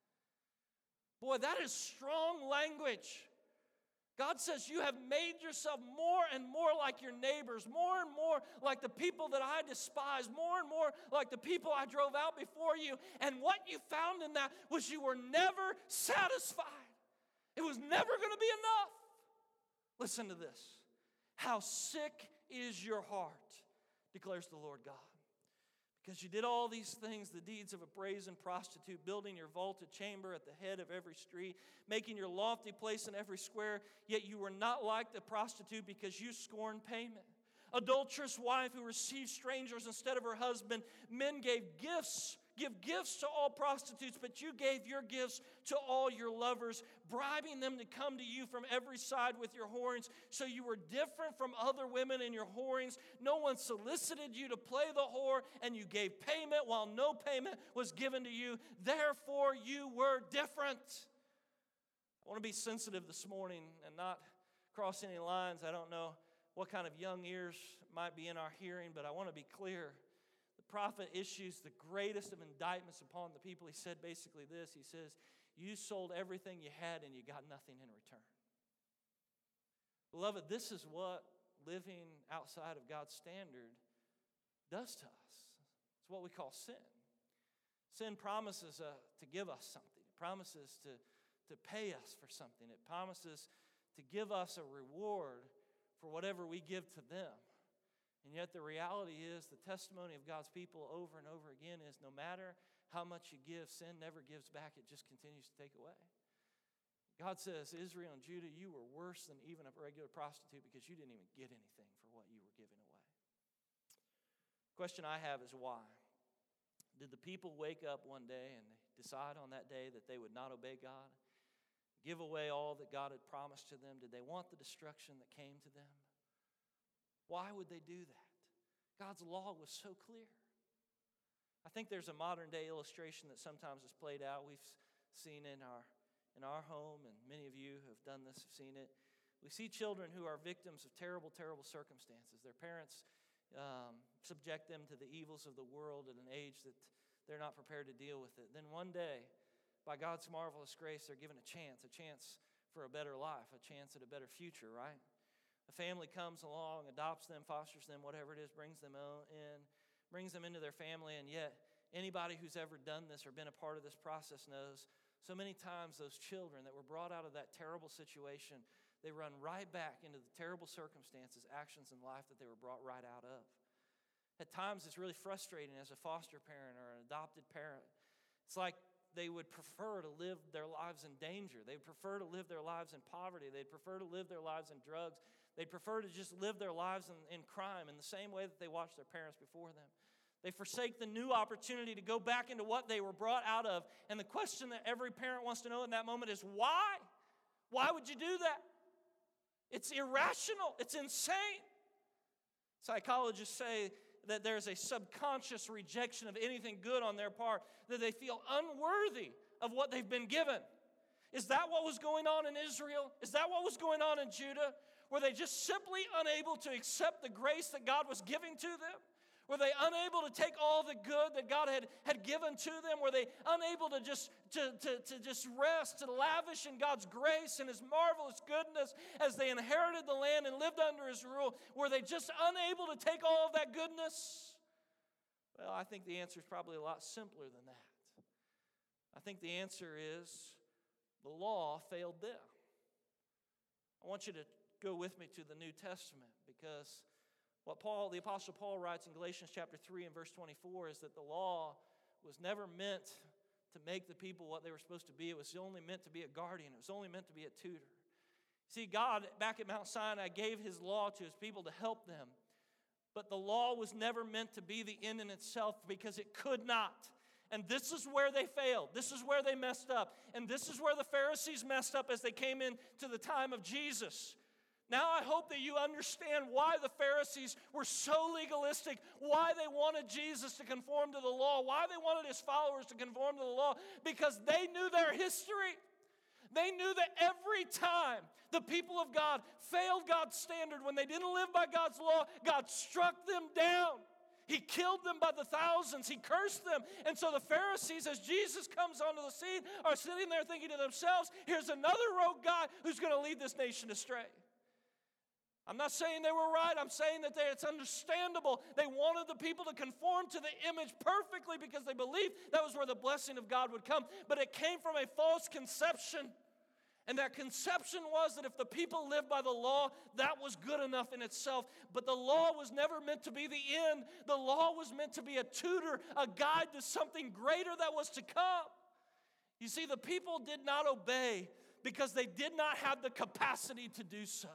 Boy, that is strong language. God says you have made yourself more and more like your neighbors, more and more like the people that I despise, more and more like the people I drove out before you. And what you found in that was you were never satisfied. It was never going to be enough. Listen to this. How sick is your heart, declares the Lord God. Because you did all these things, the deeds of a brazen prostitute, building your vaulted chamber at the head of every street, making your lofty place in every square, yet you were not like the prostitute because you scorned payment. Adulterous wife who received strangers instead of her husband, men gave gifts, give gifts to all prostitutes, but you gave your gifts to all your lovers, bribing them to come to you from every side with your whorings. So you were different from other women in your whorings. No one solicited you to play the whore, and you gave payment while no payment was given to you. Therefore you were different. I want to be sensitive this morning and not cross any lines. I don't know what kind of young ears might be in our hearing, but I want to be clear. The prophet issues the greatest of indictments upon the people. He said basically this. He says, you sold everything you had and you got nothing in return. Beloved, this is what living outside of God's standard does to us. It's what we call sin. Sin promises uh, to give us something. It promises to, to pay us for something. It promises to give us a reward for whatever we give to them. And yet the reality is the testimony of God's people over and over again is no matter how much you give, sin never gives back. It just continues to take away. God says, Israel and Judah, you were worse than even a regular prostitute because you didn't even get anything for what you were giving away. The question I have is why? Did the people wake up one day and decide on that day that they would not obey God? Give away all that God had promised to them? Did they want the destruction that came to them? Why would they do that? God's law was so clear. I think there's a modern day illustration that sometimes is played out. We've seen in our in our home, and many of you who have done this have seen it. We see children who are victims of terrible, terrible circumstances. Their parents um, subject them to the evils of the world at an age that they're not prepared to deal with it. Then one day, by God's marvelous grace, they're given a chance, a chance for a better life, a chance at a better future, right? A family comes along, adopts them, fosters them, whatever it is, brings them in, brings them into their family, and yet anybody who's ever done this or been a part of this process knows so many times those children that were brought out of that terrible situation, they run right back into the terrible circumstances, actions in life that they were brought right out of. At times it's really frustrating as a foster parent or an adopted parent. It's like they would prefer to live their lives in danger. They'd prefer to live their lives in poverty. They'd prefer to live their lives in drugs. They'd prefer to just live their lives in, in crime in the same way that they watched their parents before them. They forsake the new opportunity to go back into what they were brought out of. And the question that every parent wants to know in that moment is, why? Why would you do that? It's irrational. It's insane. Psychologists say that there's a subconscious rejection of anything good on their part, that they feel unworthy of what they've been given. Is that what was going on in Israel? Is that what was going on in Judah? Were they just simply unable to accept the grace that God was giving to them? Were they unable to take all the good that God had, had given to them? Were they unable to just, to, to, to just rest, to lavish in God's grace and His marvelous goodness as they inherited the land and lived under His rule? Were they just unable to take all of that goodness? Well, I think the answer is probably a lot simpler than that. I think the answer is the law failed them. I want you to go with me to the New Testament, because what Paul, the Apostle Paul writes in Galatians chapter three and verse twenty-four is that the law was never meant to make the people what they were supposed to be. It was only meant to be a guardian. It was only meant to be a tutor. See, God, back at Mount Sinai, gave His law to His people to help them. But the law was never meant to be the end in itself, because it could not. And this is where they failed. This is where they messed up. And this is where the Pharisees messed up as they came into the time of Jesus. Now I hope that you understand why the Pharisees were so legalistic, why they wanted Jesus to conform to the law, why they wanted His followers to conform to the law, because they knew their history. They knew that every time the people of God failed God's standard, when they didn't live by God's law, God struck them down. He killed them by the thousands. He cursed them. And so the Pharisees, as Jesus comes onto the scene, are sitting there thinking to themselves, here's another rogue guy who's going to lead this nation astray. I'm not saying they were right. I'm saying that they, it's understandable. They wanted the people to conform to the image perfectly because they believed that was where the blessing of God would come. But it came from a false conception. And that conception was that if the people lived by the law, that was good enough in itself. But the law was never meant to be the end. The law was meant to be a tutor, a guide to something greater that was to come. You see, the people did not obey because they did not have the capacity to do so.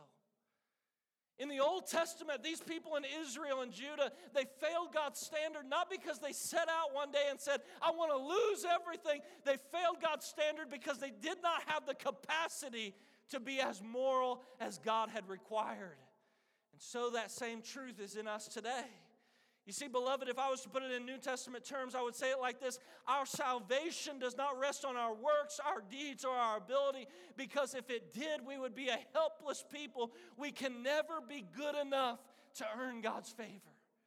In the Old Testament, these people in Israel and Judah, they failed God's standard not because they set out one day and said, I want to lose everything. They failed God's standard because they did not have the capacity to be as moral as God had required. And so that same truth is in us today. You see, beloved, if I was to put it in New Testament terms, I would say it like this. Our salvation does not rest on our works, our deeds, or our ability, because if it did, we would be a helpless people. We can never be good enough to earn God's favor.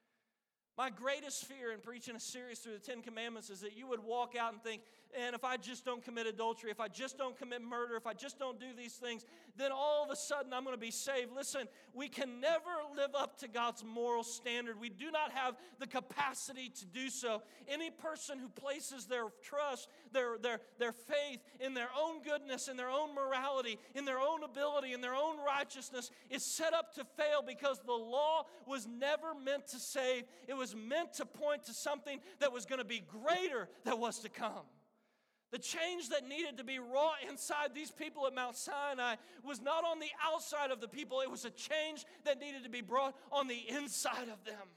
My greatest fear in preaching a series through the Ten Commandments is that you would walk out and think, and if I just don't commit adultery, if I just don't commit murder, if I just don't do these things, then all of a sudden I'm going to be saved. Listen, we can never live up to God's moral standard. We do not have the capacity to do so. Any person who places their trust, their, their, their faith in their own goodness, in their own morality, in their own ability, in their own righteousness is set up to fail, because the law was never meant to save. It was meant to point to something that was going to be greater that was to come. The change that needed to be wrought inside these people at Mount Sinai was not on the outside of the people. It was a change that needed to be brought on the inside of them.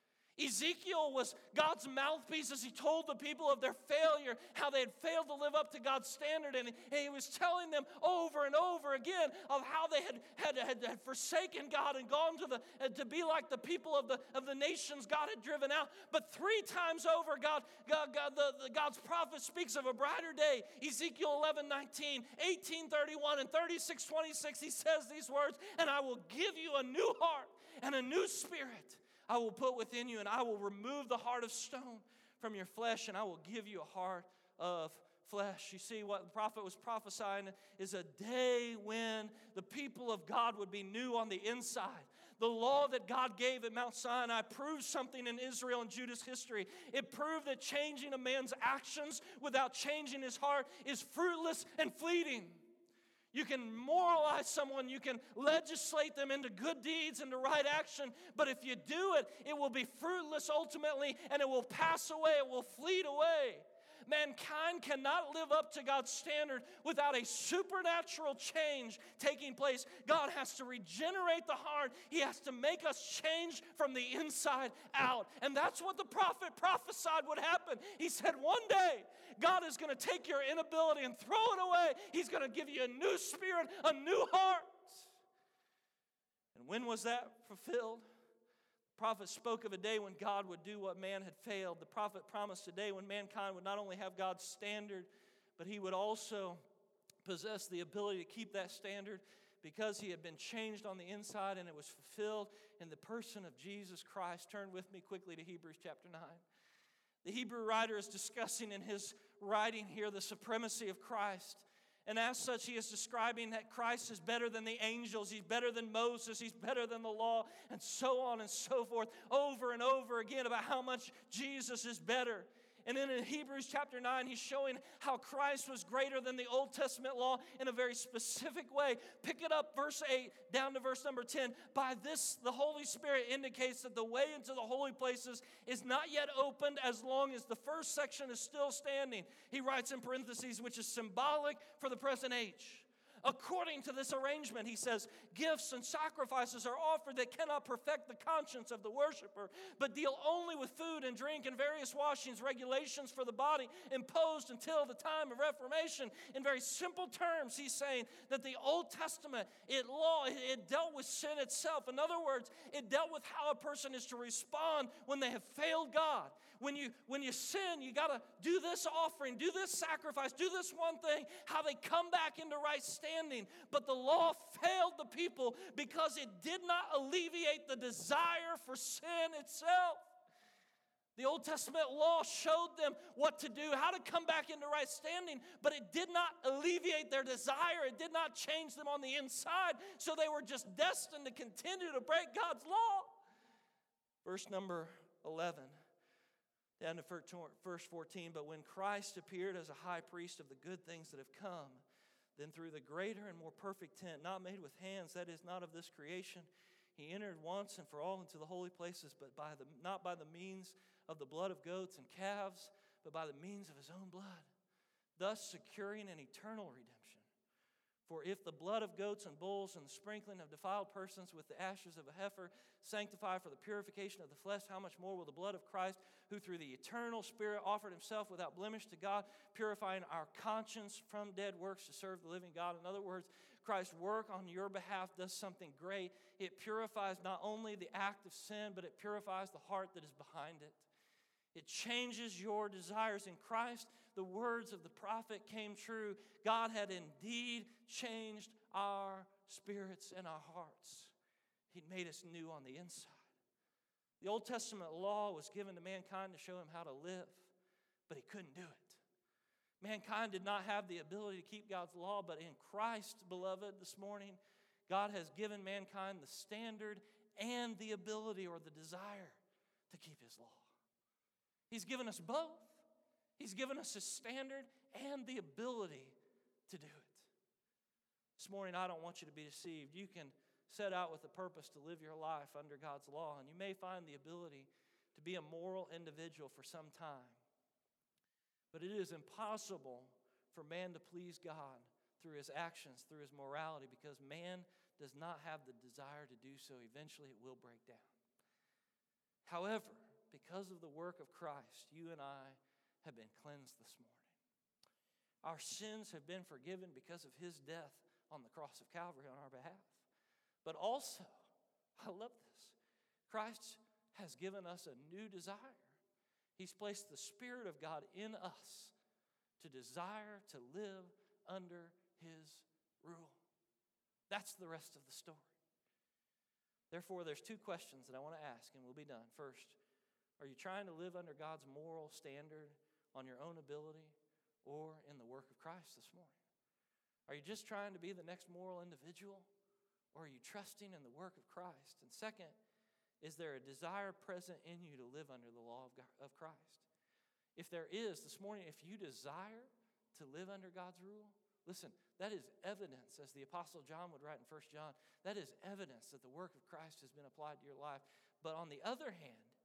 Ezekiel was God's mouthpiece as he told the people of their failure, how they had failed to live up to God's standard. And he was telling them over and over again of how they had, had, had, had forsaken God and gone to, the, to be like the people of the, of the nations God had driven out. But three times over, God, God, God the, the, God's prophet speaks of a brighter day. Ezekiel eleven nineteen, eighteen thirty-one, and thirty-six twenty-six, he says these words, and I will give you a new heart and a new spirit I will put within you, and I will remove the heart of stone from your flesh, and I will give you a heart of flesh. You see, what the prophet was prophesying is a day when the people of God would be new on the inside. The law that God gave at Mount Sinai proved something in Israel and Judah's history. It proved that changing a man's actions without changing his heart is fruitless and fleeting. You can moralize someone, you can legislate them into good deeds and to right action, but if you do it, it will be fruitless ultimately, and it will pass away, it will fleet away. Mankind cannot live up to God's standard without a supernatural change taking place. God has to regenerate the heart. He has to make us change from the inside out. And that's what the prophet prophesied would happen. He said, one day, God is going to take your inability and throw it away. He's going to give you a new spirit, a new heart. And when was that fulfilled? The prophet spoke of a day when God would do what man had failed. The prophet promised a day when mankind would not only have God's standard, but he would also possess the ability to keep that standard because he had been changed on the inside, and it was fulfilled in the person of Jesus Christ. Turn with me quickly to Hebrews chapter nine. The Hebrew writer is discussing in his writing here the supremacy of Christ. And as such, he is describing that Christ is better than the angels. He's better than Moses. He's better than the law, and so on and so forth, over and over again about how much Jesus is better. And then in Hebrews chapter nine, he's showing how Christ was greater than the Old Testament law in a very specific way. Pick it up, verse eight, down to verse number ten. By this, the Holy Spirit indicates that the way into the holy places is not yet opened as long as the first section is still standing. He writes in parentheses, which is symbolic for the present age. According to this arrangement, he says, gifts and sacrifices are offered that cannot perfect the conscience of the worshiper, but deal only with food and drink and various washings, regulations for the body imposed until the time of Reformation. In very simple terms, he's saying that the Old Testament, it law, it dealt with sin itself. In other words, it dealt with how a person is to respond when they have failed God. When you, when you sin, you got to do this offering, do this sacrifice, do this one thing, how they come back into right standing. But the law failed the people because it did not alleviate the desire for sin itself. The Old Testament law showed them what to do, how to come back into right standing, but it did not alleviate their desire. It did not change them on the inside, so they were just destined to continue to break God's law. Verse number eleven. Down to verse fourteen, but when Christ appeared as a high priest of the good things that have come, then through the greater and more perfect tent, not made with hands, that is, not of this creation, he entered once and for all into the holy places, but by the not by the means of the blood of goats and calves, but by the means of his own blood, thus securing an eternal redemption. For if the blood of goats and bulls and the sprinkling of defiled persons with the ashes of a heifer sanctify for the purification of the flesh, how much more will the blood of Christ, who through the eternal Spirit offered himself without blemish to God, purifying our conscience from dead works to serve the living God? In other words, Christ's work on your behalf does something great. It purifies not only the act of sin, but it purifies the heart that is behind it. It changes your desires. In Christ, the words of the prophet came true. God had indeed changed our spirits and our hearts. He'd made us new on the inside. The Old Testament law was given to mankind to show him how to live, but he couldn't do it. Mankind did not have the ability to keep God's law, but in Christ, beloved, this morning, God has given mankind the standard and the ability or the desire to keep his law. He's given us both. He's given us his standard and the ability to do it. This morning, I don't want you to be deceived. You can set out with the purpose to live your life under God's law, and you may find the ability to be a moral individual for some time. But it is impossible for man to please God through his actions, through his morality, because man does not have the desire to do so. Eventually, it will break down. However, because of the work of Christ, you and I have been cleansed this morning. Our sins have been forgiven because of his death on the cross of Calvary on our behalf. But also, I love this, Christ has given us a new desire. He's placed the Spirit of God in us to desire to live under his rule. That's the rest of the story. Therefore, there's two questions that I want to ask, and we'll be done. First, are you trying to live under God's moral standard on your own ability or in the work of Christ this morning? Are you just trying to be the next moral individual, or are you trusting in the work of Christ? And second, is there a desire present in you to live under the law of God, of Christ? If there is, this morning, if you desire to live under God's rule, listen, that is evidence, as the Apostle John would write in First John, that is evidence that the work of Christ has been applied to your life. But on the other hand,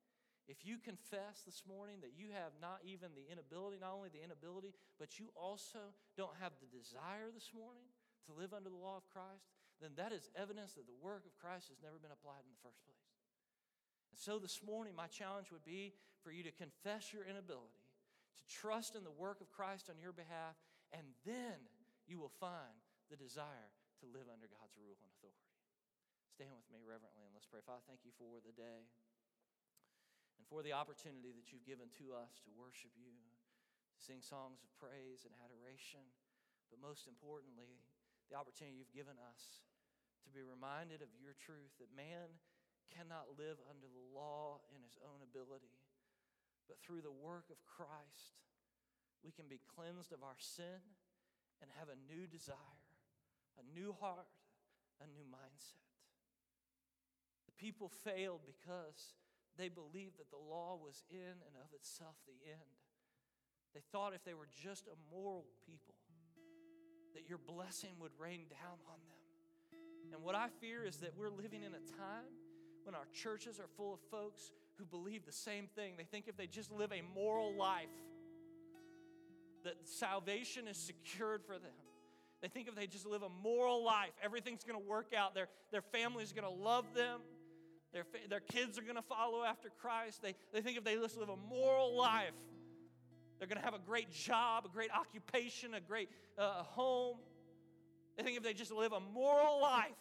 If you confess this morning that you have not even the inability, not only the inability, but you also don't have the desire this morning to live under the law of Christ, then that is evidence that the work of Christ has never been applied in the first place. And so this morning, my challenge would be for you to confess your inability, to trust in the work of Christ on your behalf, and then you will find the desire to live under God's rule and authority. Stand with me reverently and let's pray. Father, thank you for the day and for the opportunity that you've given to us to worship you, to sing songs of praise and adoration, but most importantly, the opportunity you've given us to be reminded of your truth that man cannot live under the law in his own ability, but through the work of Christ, we can be cleansed of our sin and have a new desire, a new heart, a new mindset. The people failed because they believed that the law was in and of itself the end. They thought if they were just a moral people, that your blessing would rain down on them. And what I fear is that we're living in a time when our churches are full of folks who believe the same thing. They think if they just live a moral life, that salvation is secured for them. They think if they just live a moral life, everything's going to work out. Their, their family's going to love them. Their, their kids are going to follow after Christ. They, they think if they just live a moral life, they're going to have a great job, a great occupation, a great uh, home. They think if they just live a moral life,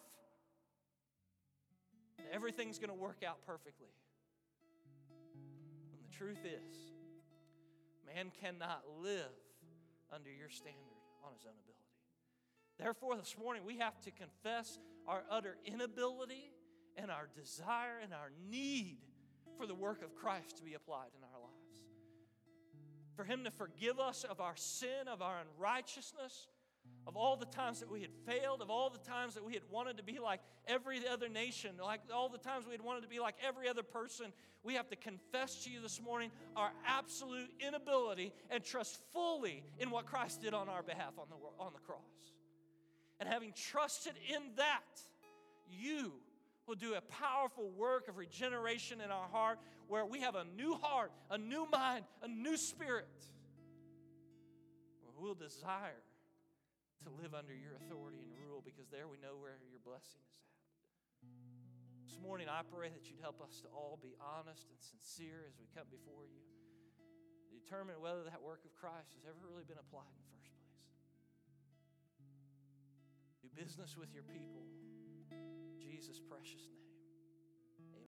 everything's going to work out perfectly. And the truth is, man cannot live under your standard on his own ability. Therefore, this morning, we have to confess our utter inability and our desire and our need for the work of Christ to be applied in our lives. For him to forgive us of our sin, of our unrighteousness, of all the times that we had failed, of all the times that we had wanted to be like every other nation, like all the times we had wanted to be like every other person. We have to confess to you this morning our absolute inability and trust fully in what Christ did on our behalf on the, on the cross. And having trusted in that, you will do a powerful work of regeneration in our heart where we have a new heart, a new mind, a new spirit. Where we'll desire to live under your authority and rule because there we know where your blessing is at. This morning I pray that you'd help us to all be honest and sincere as we come before you, to determine whether that work of Christ has ever really been applied in the first place. Do business with your people. In Jesus' precious name.